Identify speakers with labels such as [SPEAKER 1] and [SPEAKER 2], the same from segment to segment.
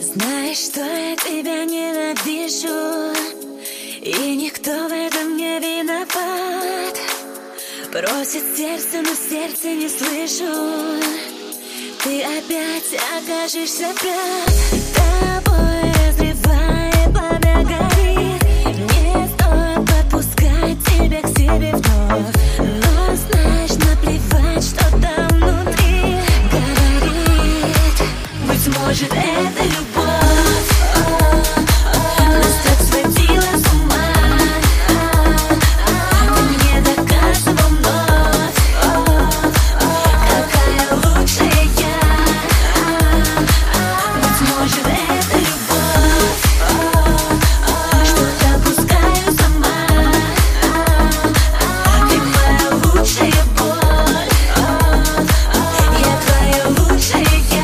[SPEAKER 1] Знаешь, что я тебя ненавижу, и никто в этом не виноват. Просит сердце, но сердце не слышу. Ты опять окажешься прав. Тобой разливая пламя горит. Не стоит подпускать тебя к себе вновь. Но знаешь, наплевать, что там внутри говорит. Быть может, это любовь. Нас так сводила с ума. Ты мне доказывал вновь, какая лучшая я. Быть может, это любовь, что-то пускаю сама. Ты моя лучшая боль, я твоя лучшая я.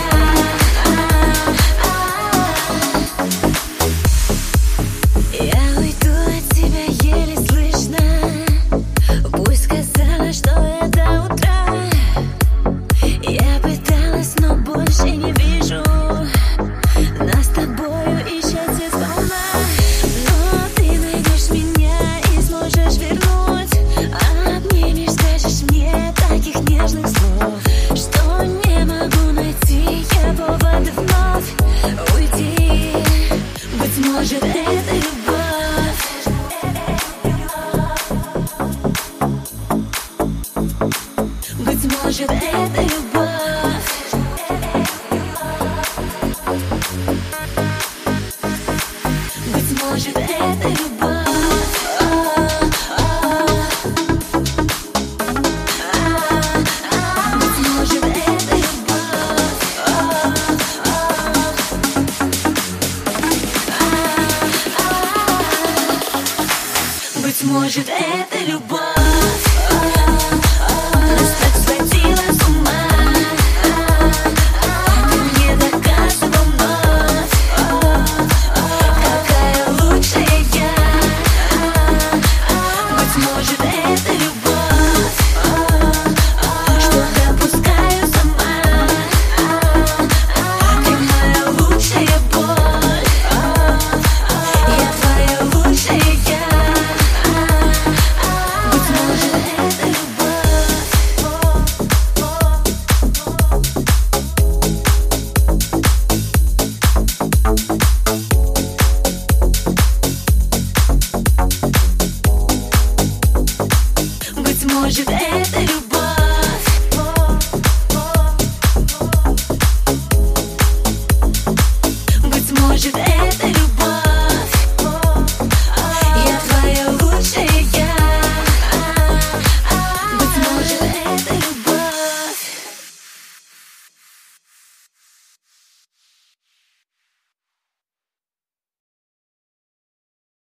[SPEAKER 1] Я уйду от тебя еле слышно. Пусть сказала, что я до утра. Я пыталась, но больше не вижу нас с тобою исчезнет сполна. Но ты найдешь меня и сможешь вернуть. Обнимешь, скажешь мне таких нежных слов, что не могу найти я повода вновь уйти. Быть может, это любовь. Быть может, это любовь. Быть может, это любовь. Быть может, это любовь. Быть может, это любовь. Нас так сводила с ума. Ты мне доказывал вновь, какая лучшая я. Быть может, это любовь, что допускаю сама. Ты моя лучшая боль, я твоя лучшая я. Быть может, это любовь. Быть может, это любовь. Быть может, это любовь.